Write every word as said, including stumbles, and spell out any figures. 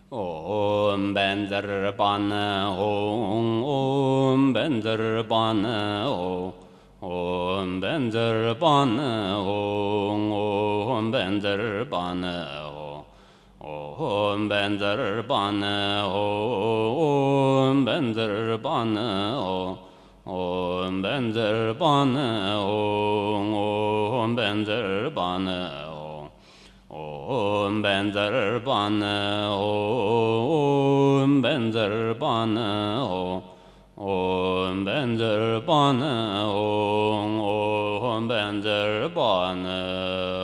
Om Bender Bana Om Om Bender Bana Om Om Bender Bana Om Om Bender Bana Om Bender Bana Om Bender Bana Om Bender Bana Om Bender Bana Om Bender Bana Om Bender Bana Om Bender Bana Om Bender Bana